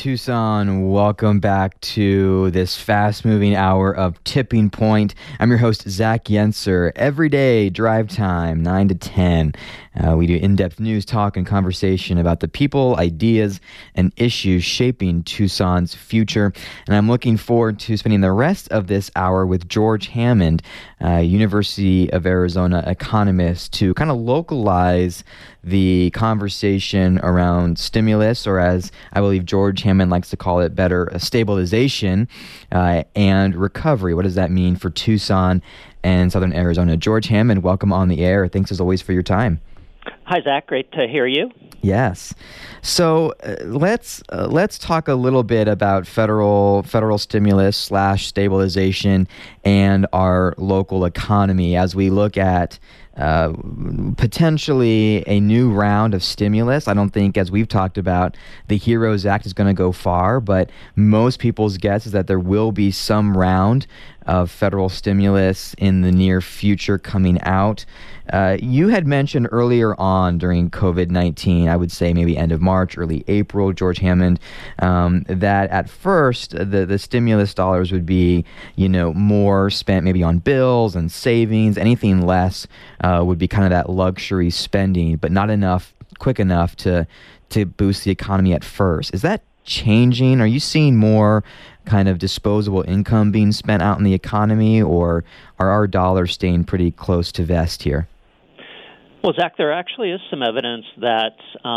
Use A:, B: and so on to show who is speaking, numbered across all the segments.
A: Tucson, welcome back to this fast-moving hour of Tipping Point. I'm your host, Zach Yenser. Every day, drive time, 9 to 10. We do in-depth news, talk, and conversation about the people, ideas, and issues shaping Tucson's future. And I'm looking forward to spending the rest of this hour with George Hammond, University of Arizona economist, to kind of localize the conversation around stimulus, or as I believe George Hammond likes to call it better, stabilization and recovery. What does that mean for Tucson and Southern Arizona? George Hammond, welcome on the air. Thanks as always for your time.
B: Hi, Zach. Great to hear you.
A: Yes. So let's talk a little bit about federal stimulus / stabilization and our local economy as we look at potentially a new round of stimulus. I don't think, as we've talked about, the HEROES Act is going to go far, but most people's guess is that there will be some round of federal stimulus in the near future coming out. You had mentioned earlier on during COVID-19, I would say maybe end of March, early April, George Hammond, that at first the stimulus dollars would be, more spent maybe on bills and savings. Anything less would be kind of that luxury spending, but not quick enough to boost the economy at first. Is that changing? Are you seeing more kind of disposable income being spent out in the economy, or are our dollars staying pretty close to vest here?
B: Well, Zach, there actually is some evidence that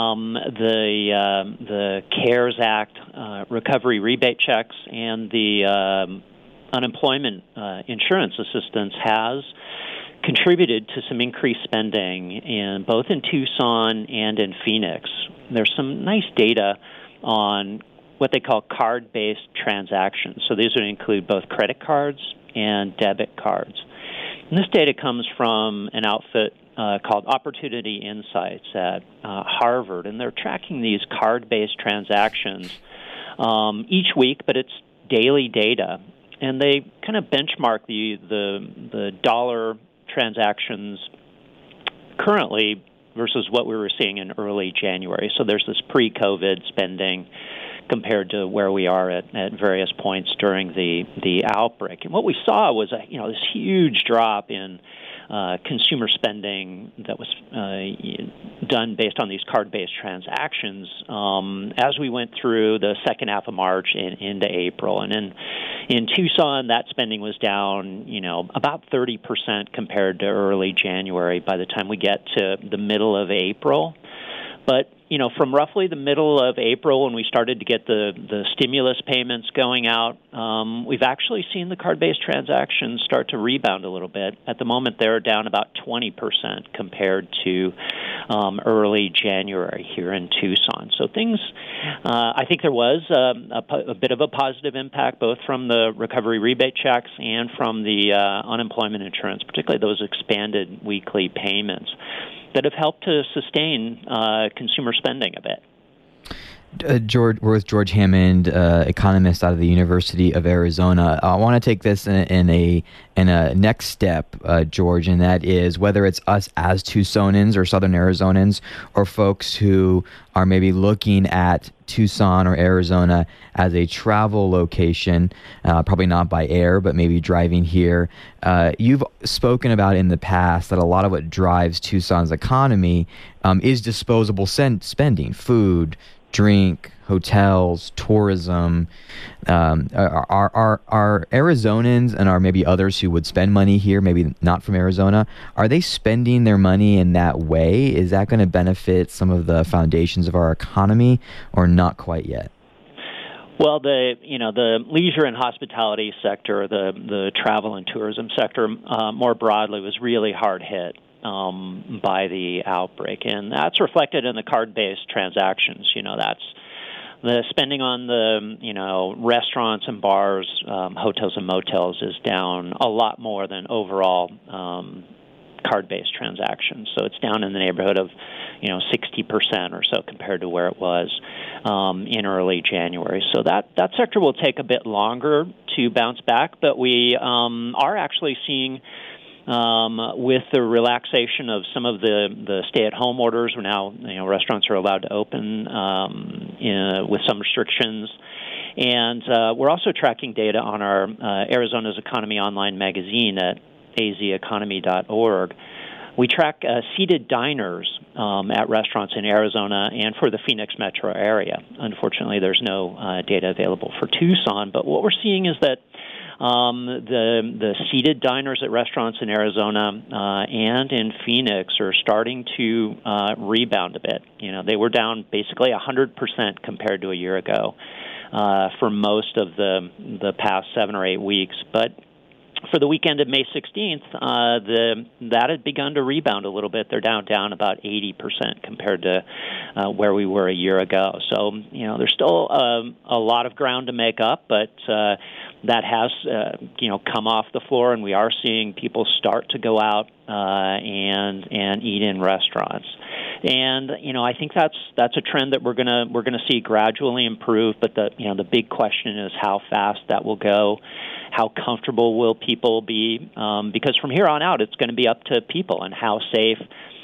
B: the CARES Act recovery rebate checks and the unemployment insurance assistance has contributed to some increased spending both in Tucson and in Phoenix. There's some nice data on what they call card-based transactions. So these would include both credit cards and debit cards. And this data comes from an outfit called Opportunity Insights at Harvard, and they're tracking these card-based transactions each week, but it's daily data. And they kind of benchmark the dollar transactions currently versus what we were seeing in early January. So there's this pre-COVID spending compared to where we are at various points during the outbreak. And what we saw was this huge drop in consumer spending that was done based on these card-based transactions as we went through the second half of March and into April. And in Tucson, that spending was down, about 30% compared to early January by the time we get to the middle of April. But from roughly the middle of April, when we started to get the stimulus payments going out, we've actually seen the card-based transactions start to rebound a little bit. At the moment, they're down about 20% compared to early January here in Tucson. So things, I think there was a bit of a positive impact, both from the recovery rebate checks and from the unemployment insurance, particularly those expanded weekly payments, that have helped to sustain consumer spending a bit.
A: We're with George Hammond, economist out of the University of Arizona. I want to take this in a next step, George, and that is whether it's us as Tucsonans or Southern Arizonans, or folks who are maybe looking at Tucson or Arizona as a travel location, probably not by air, but maybe driving here. You've spoken about in the past that a lot of what drives Tucson's economy is disposable spending, food, drink, hotels, tourism. Are Arizonans and are maybe others who would spend money here, maybe not from Arizona, are they spending their money in that way? Is that going to benefit some of the foundations of our economy, or not quite yet?
B: Well, the leisure and hospitality sector, the travel and tourism sector more broadly, was really hard hit by the outbreak, and that's reflected in the card-based transactions. That's the spending on the restaurants and bars, hotels and motels is down a lot more than overall card-based transactions. So it's down in the neighborhood of 60% or so compared to where it was in early January. So that sector will take a bit longer to bounce back, but we are actually seeing With the relaxation of some of the stay-at-home orders, where now restaurants are allowed to open with some restrictions. And we're also tracking data on our Arizona's Economy Online magazine at azeconomy.org. We track seated diners at restaurants in Arizona and for the Phoenix metro area. Unfortunately, there's no data available for Tucson, but what we're seeing is that the seated diners at restaurants in Arizona and in Phoenix are starting to rebound a bit. They were down basically 100% compared to a year ago for most of the past 7 or 8 weeks. But for the weekend of May 16th, that had begun to rebound a little bit. They're down about 80% compared to where we were a year ago. So, there's still a lot of ground to make up, but that has, come off the floor, and we are seeing people start to go out and eat in restaurants. And I think that's a trend that we're gonna see gradually improve. But the big question is how fast that will go. How comfortable will people be? Because from here on out, it's going to be up to people and how safe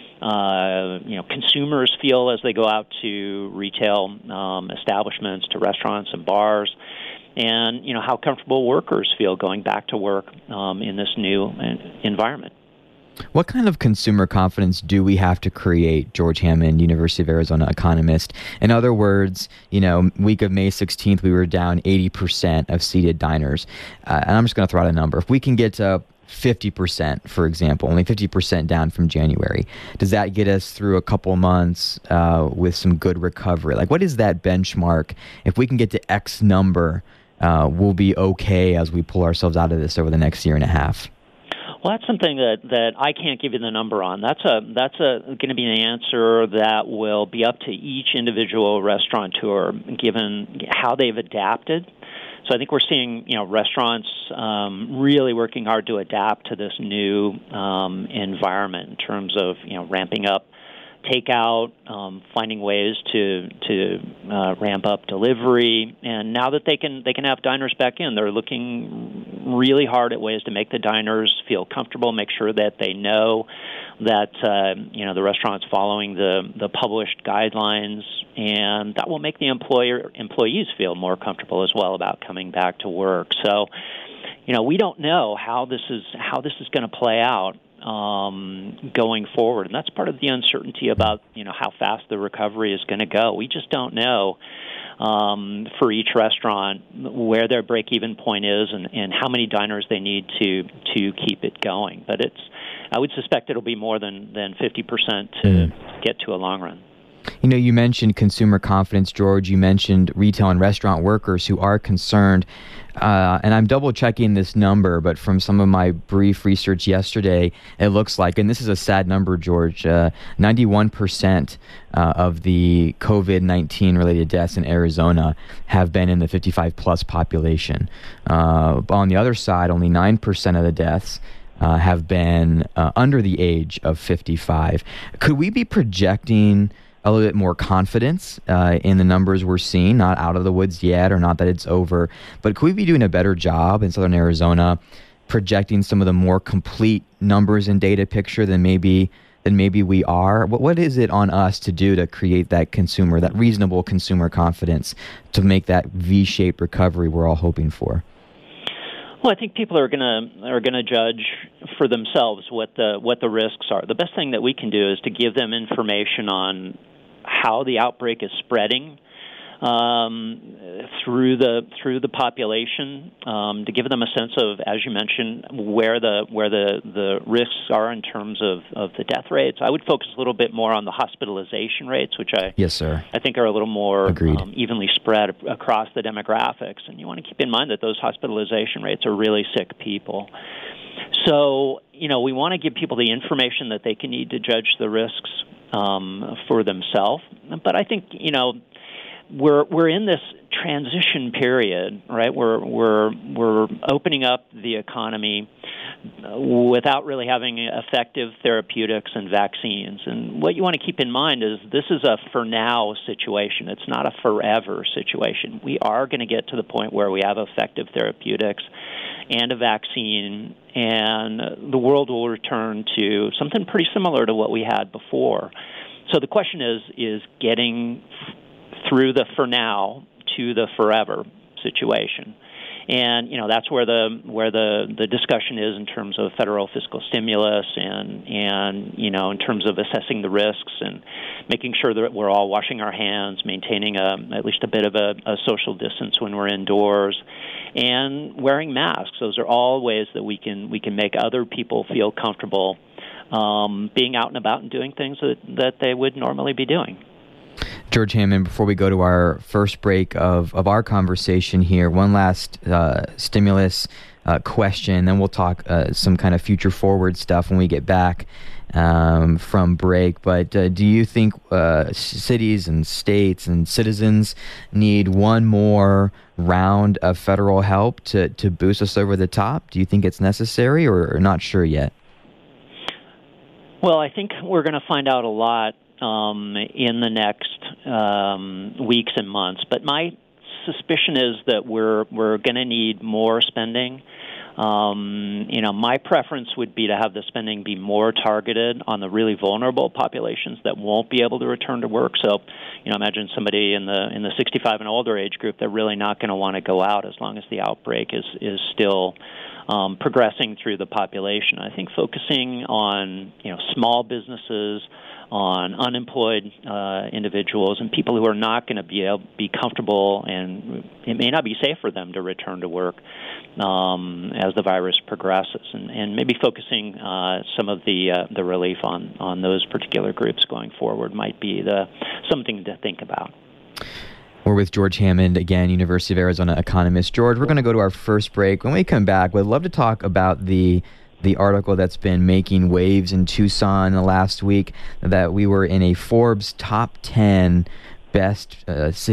B: consumers feel as they go out to retail establishments, to restaurants and bars, and how comfortable workers feel going back to work in this new environment.
A: What kind of consumer confidence do we have to create, George Hammond, University of Arizona economist? In other words, week of May 16th, we were down 80% of seated diners. And I'm just going to throw out a number. If we can get to 50%, for example, only 50% down from January, does that get us through a couple months with some good recovery? Like, what is that benchmark? If we can get to X number, we'll be okay as we pull ourselves out of this over the next year and a half.
B: Well, that's something that I can't give you the number on. That's going to be an answer that will be up to each individual restaurateur, given how they've adapted. So I think we're seeing restaurants really working hard to adapt to this new environment in terms of ramping up takeout, finding ways to ramp up delivery, and now that they can have diners back in, they're looking really hard at ways to make the diners feel comfortable, make sure that they know that the restaurant's following the published guidelines, and that will make the employees feel more comfortable as well about coming back to work. So, we don't know how this is going to play out going forward, and that's part of the uncertainty about how fast the recovery is going to go. We just don't know for each restaurant where their break-even point is and how many diners they need to keep it going. But I would suspect it'll be more than 50% to get to a long run.
A: You mentioned consumer confidence, George. You mentioned retail and restaurant workers who are concerned. And I'm double-checking this number, but from some of my brief research yesterday, it looks like, and this is a sad number, George, 91% of the COVID-19 related deaths in Arizona have been in the 55-plus population. But on the other side, only 9% of the deaths have been under the age of 55. Could we be projecting a little bit more confidence in the numbers we're seeing, not out of the woods yet, or not that it's over, but could we be doing a better job in Southern Arizona projecting some of the more complete numbers and data picture than maybe we are? What is it on us to do to create that reasonable consumer confidence to make that V-shaped recovery we're all hoping for?
B: Well, I think people are gonna judge for themselves what the risks are. The best thing that we can do is to give them information on how the outbreak is spreading through the population, to give them a sense of, as you mentioned, where the risks are in terms of the death rates. I would focus a little bit more on the hospitalization rates, which I think are a little more evenly spread across the demographics. And you want to keep in mind that those hospitalization rates are really sick people. So, we want to give people the information that they can need to judge the risks for themselves. But I think, we're in this transition period, right? We're opening up the economy without really having effective therapeutics and vaccines. And what you want to keep in mind is this is a for now situation. It's not a forever situation. We are going to get to the point where we have effective therapeutics and a vaccine, and the world will return to something pretty similar to what we had before. So the question is getting through the for now to the forever situation. And that's where the discussion is in terms of federal fiscal stimulus and in terms of assessing the risks and making sure that we're all washing our hands, maintaining at least a bit of a social distance when we're indoors, and wearing masks. Those are all ways that we can make other people feel comfortable being out and about and doing things that they would normally be doing.
A: George Hammond, before we go to our first break of our conversation here, one last stimulus question, then we'll talk some kind of future forward stuff when we get back from break. But do you think cities and states and citizens need one more round of federal help to boost us over the top? Do you think it's necessary or not sure yet?
B: Well, I think we're going to find out a lot in the next weeks and months. But my suspicion is that we're going to need more spending. My preference would be to have the spending be more targeted on the really vulnerable populations that won't be able to return to work. So, imagine somebody in the 65 and older age group, they're really not going to want to go out as long as the outbreak is still progressing through the population. I think focusing on small businesses, on unemployed individuals, and people who are not going to be comfortable, and it may not be safe for them to return to work as the virus progresses, and maybe focusing some of the relief on those particular groups going forward might be something to think about.
A: We're with George Hammond, again, University of Arizona economist. George, we're going to go to our first break. When we come back, we'd love to talk about the article that's been making waves in Tucson the last week, that we were in a Forbes top 10 best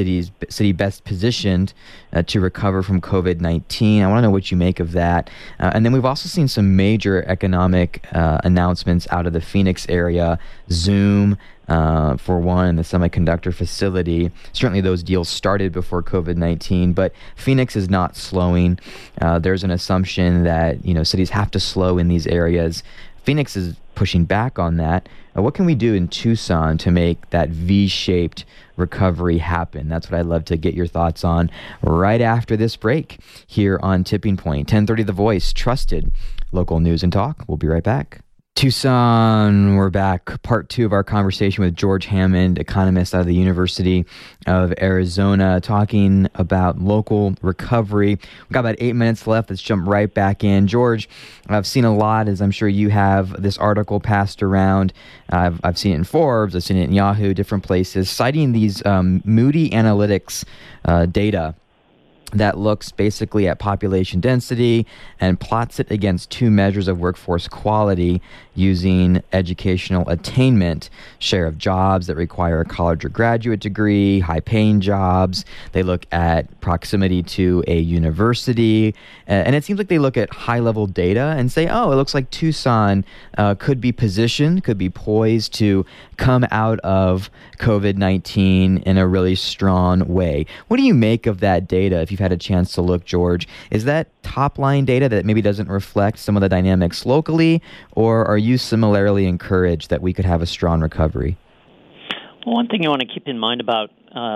A: city best positioned to recover from COVID-19. I want to know what you make of that. And then we've also seen some major economic announcements out of the Phoenix area. Zoom, for one, the semiconductor facility. Certainly those deals started before COVID-19, but Phoenix is not slowing. There's an assumption that cities have to slow in these areas. Phoenix is pushing back on that. What can we do in Tucson to make that V-shaped recovery happen? That's what I'd love to get your thoughts on right after this break here on Tipping Point. 1030 The Voice, trusted local news and talk. We'll be right back. Tucson, we're back. Part 2 of our conversation with George Hammond, economist out of the University of Arizona, talking about local recovery. We've got about 8 minutes left. Let's jump right back in. George, I've seen a lot, as I'm sure you have, this article passed around. I've seen it in Forbes, I've seen it in Yahoo, different places, citing these Moody Analytics data that looks basically at population density and plots it against two measures of workforce quality using educational attainment, share of jobs that require a college or graduate degree, high-paying jobs. They look at proximity to a university, and it seems like they look at high-level data and say, oh, it looks like Tucson could be positioned, could be poised to come out of COVID-19 in a really strong way. What do you make of that data, if you've had a chance to look, George? Is that top-line data that maybe doesn't reflect some of the dynamics locally, or are you similarly encouraged that we could have a strong recovery?
B: Well, one thing you want to keep in mind about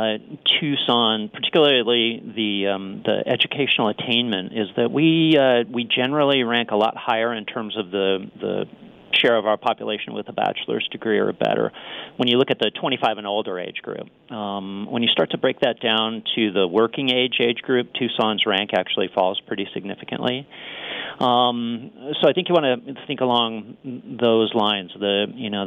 B: Tucson, particularly the educational attainment, is that we generally rank a lot higher in terms of the share of our population with a bachelor's degree or better when you look at the 25 and older age group. When you start to break that down to the working age group, Tucson's rank actually falls pretty significantly. So I think you want to think along those lines. The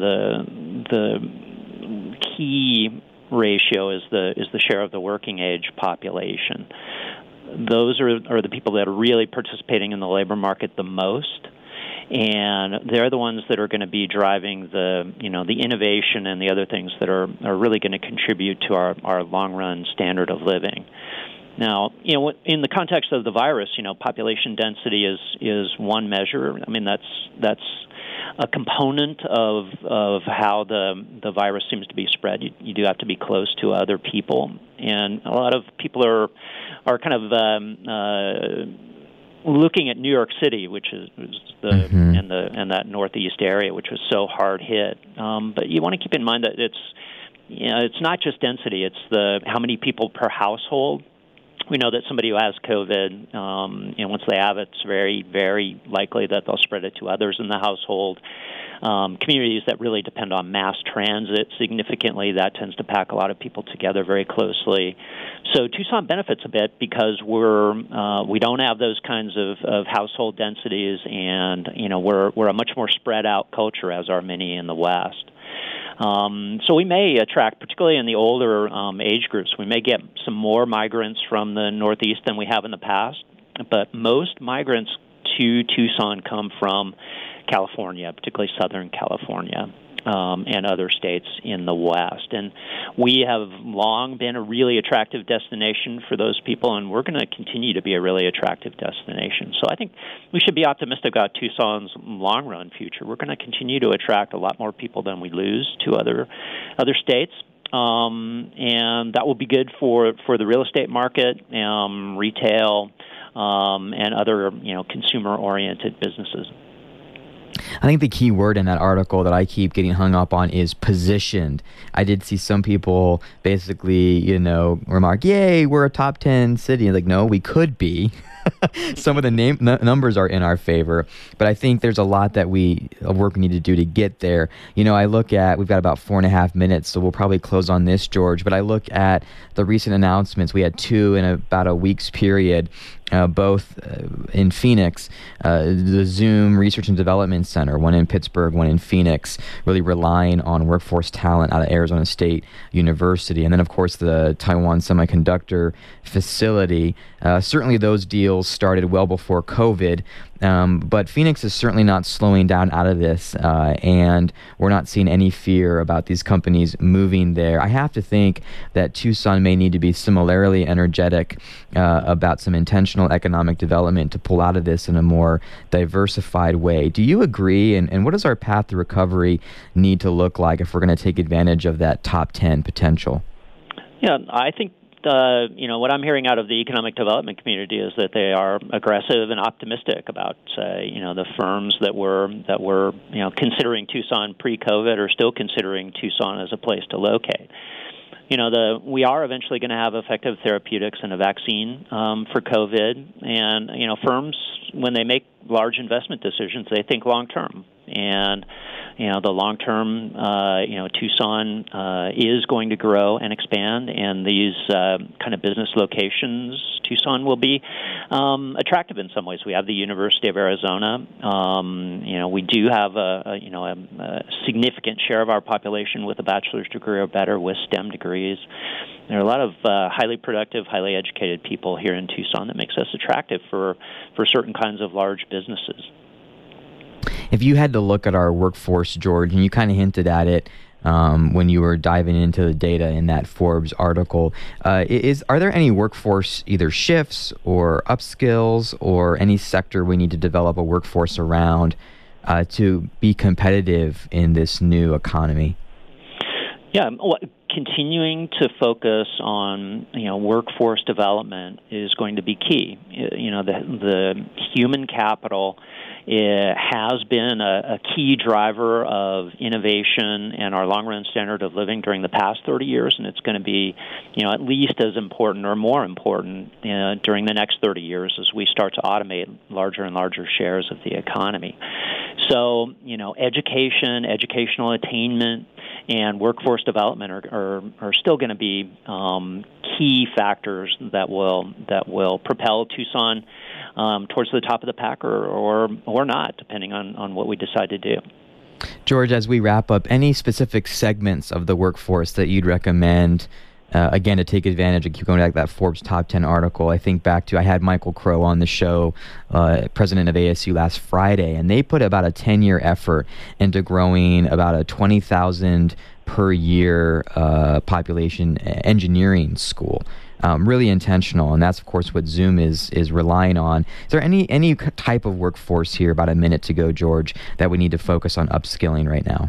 B: key ratio is the share of the working age population. Those are the people that are really participating in the labor market the most. And they're the ones that are going to be driving the innovation and the other things that are really going to contribute to our long-run standard of living. Now, in the context of the virus, population density is one measure. I mean, that's a component of how the virus seems to be spread. You do have to be close to other people, and a lot of people are kind of looking at New York City, which is the and that Northeast area, which was so hard hit. But you want to keep in mind that it's not just density; it's how many people per household. We know that somebody who has COVID, once they have it, it's very, very likely that they'll spread it to others in the household. Communities that really depend on mass transit significantly, that tends to pack a lot of people together very closely. So Tucson benefits a bit because we don't have those kinds of household densities, and we're a much more spread out culture, as are many in the West. So we may attract, particularly in the older age groups, we may get some more migrants from the Northeast than we have in the past. But most migrants to Tucson come from California, particularly Southern California, and other states in the West. And we have long been a really attractive destination for those people, and we're going to continue to be a really attractive destination. So I think we should be optimistic about Tucson's long-run future. We're going to continue to attract a lot more people than we lose to other states. And that will be good for the real estate market, retail, and other consumer-oriented businesses.
A: I think the key word in that article that I keep getting hung up on is positioned. I did see some people basically, remark, "Yay, we're a top 10 city." Like, no, we could be. Some of the numbers are in our favor, but I think there's a lot of work we need to do to get there. I look at, we've got about 4.5 minutes, so we'll probably close on this, George, but I look at the recent announcements. We had 2 in about a week's period, both in Phoenix, the Zoom Research and Development Center, one in Pittsburgh, one in Phoenix, really relying on workforce talent out of Arizona State University. And then, of course, the Taiwan Semiconductor Facility. Certainly those deals started well before COVID, but Phoenix is certainly not slowing down out of this, and we're not seeing any fear about these companies moving there. I have to think that Tucson may need to be similarly energetic about some intentional economic development to pull out of this in a more diversified way. Do you agree? And what does our path to recovery need to look like if we're going to take advantage of that top 10 potential?
B: Yeah, I think what I'm hearing out of the economic development community is that they are aggressive and optimistic about, the firms that were considering Tucson pre-COVID are still considering Tucson as a place to locate. We are eventually going to have effective therapeutics and a vaccine for COVID, and firms, when they make large investment decisions, they think long term. And the long term, Tucson is going to grow and expand, and these kind of business locations, Tucson will be attractive in some ways. We have the University of Arizona. We do have a significant share of our population with a bachelor's degree or better with STEM degrees. There are a lot of highly productive, highly educated people here in Tucson that makes us attractive for certain kinds of large businesses.
A: If you had to look at our workforce, George, and you kind of hinted at it when you were diving into the data in that Forbes article, are there any workforce either shifts or upskills or any sector we need to develop a workforce around to be competitive in this new economy?
B: Yeah, continuing to focus on workforce development is going to be key. The human capital has been a key driver of innovation and our long-run standard of living during the past 30 years, and it's going to be, at least as important or more important during the next 30 years as we start to automate larger and larger shares of the economy. So, education, educational attainment, and workforce development are still going to be key factors that will propel Tucson towards the top of the pack or not, depending on what we decide to do.
A: George, as we wrap up, any specific segments of the workforce that you'd recommend, again, to take advantage? I keep going back to that Forbes Top 10 article. I think back to, I had Michael Crow on the show, president of ASU, last Friday, and they put about a 10-year effort into growing about a 20,000 per year population engineering school. Really intentional, and that's, of course, what Zoom is relying on. Is there any type of workforce here, about a minute to go, George, that we need to focus on upskilling right now?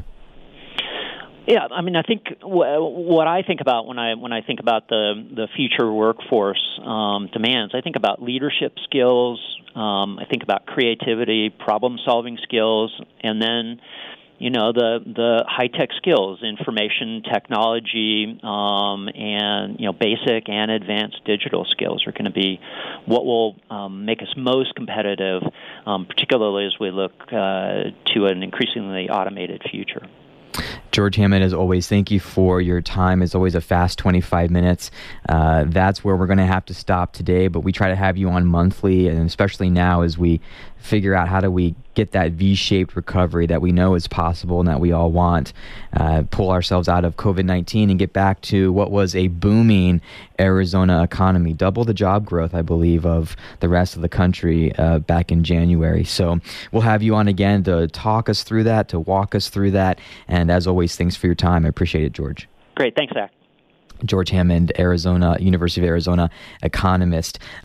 B: Yeah, I mean, I think what I think about when I think about the future workforce demands, I think about leadership skills, I think about creativity, problem-solving skills, and then the high-tech skills, information technology, and basic and advanced digital skills are going to be what will make us most competitive, particularly as we look to an increasingly automated future.
A: George Hammond, as always, thank you for your time. It's always a fast 25 minutes. That's where we're going to have to stop today, but we try to have you on monthly, and especially now as we figure out how do we get that V-shaped recovery that we know is possible and that we all want, pull ourselves out of COVID-19 and get back to what was a booming Arizona economy, double the job growth, I believe, of the rest of the country back in January. So we'll have you on again to talk us through that, to walk us through that, and as always, thanks for your time. I appreciate it, George.
B: Great. Thanks, Zach.
A: George Hammond, University of Arizona economist.